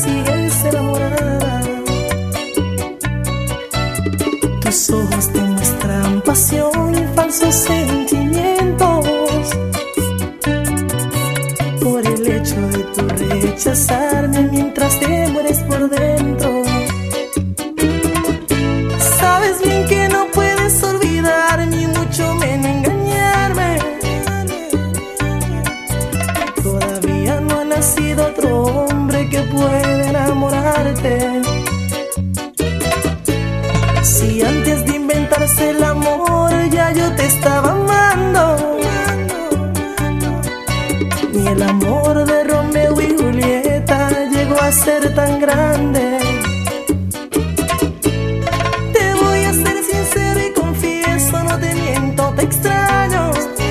sigues enamorada. Tus ojos demuestran pasión y falsos sentimientos. Por el hecho de tu rechazarme mientras te mueres por dentro. Sabes bien que no puedes olvidar ni mucho menos engañarme. Todavía no ha nacido otro hombre que pueda enamorarte. Si antes de inventarse el amor ya yo te estaba amando, ni el amor de Romeo y Julieta llegó a ser tan grande. Te voy a ser sincero y confieso, no te miento, te extraño.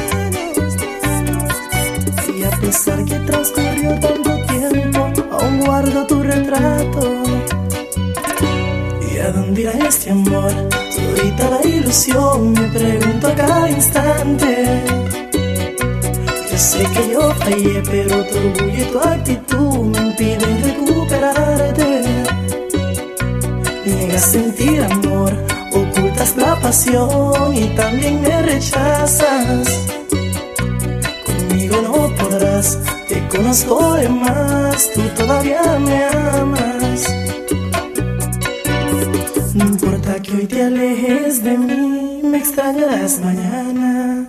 Y a pesar que transcurrió tanto tiempo, aún guardo tu retrato. ¿Y a dónde irá este amor? Todita la ilusión, me pregunto a cada instante. Yo sé que yo fallé, pero tu orgullo y tu actitud me impiden recuperarte. Niegas sentir amor, ocultas la pasión y también me rechazas. Conmigo no podrás, te conozco de más, tú todavía me amas. No importa que hoy te alejes de mí, me extrañarás mañana.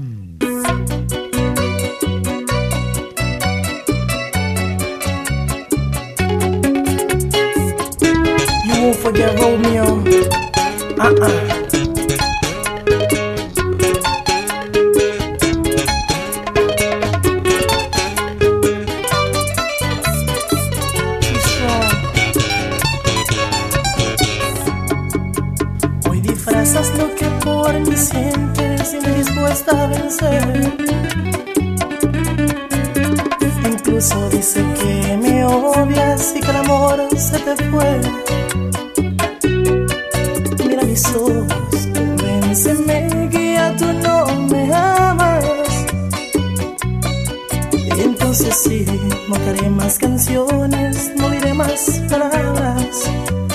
You won't forget Romeo. Hoy disfrazas lo que por mí sientes y me dispuesta a vencer. Incluso dice que me odias y que el amor se te fue. Mira mis ojos, convénceme que ya tú no me amas. Y entonces sí, no te haré más canciones, no diré más palabras.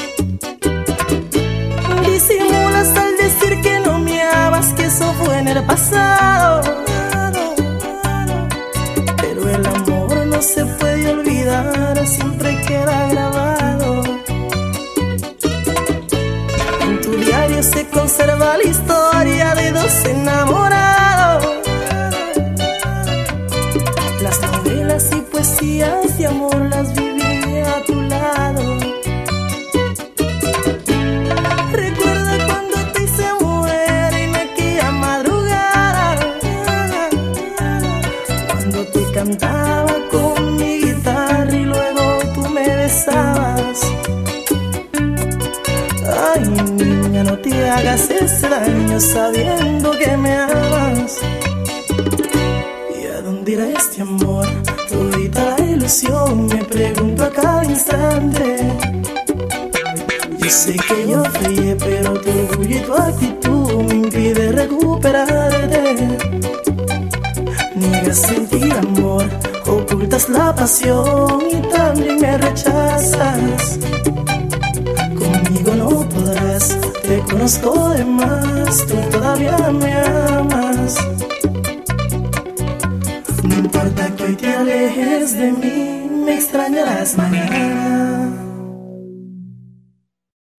Disimulas al decir que no me amas, que eso fue en el pasado. Pero el amor no se puede olvidar, siempre queda grabado. En tu diario se conserva la historia de dos enamorados. Las novelas y poesías de amor las viví a tu lado. Recuerda cuando te hice mujer en aquella madrugada, cuando te cantaba con mi guitarra y luego tú me besabas. Ay, niña, no te hagas ese daño sabiendo que me amas. ¿Y a dónde irá este amor? Todita la ilusión, me pregunto a cada instante. Yo sé que yo fallé, pero tu orgullo y tu actitud me impide recuperarte. Niegas sentir amor, ocultas la pasión y también me rechazas. Conmigo no podrás, te conozco de más, tú todavía me amas. No importa que hoy te alejes de mí, me extrañarás mañana.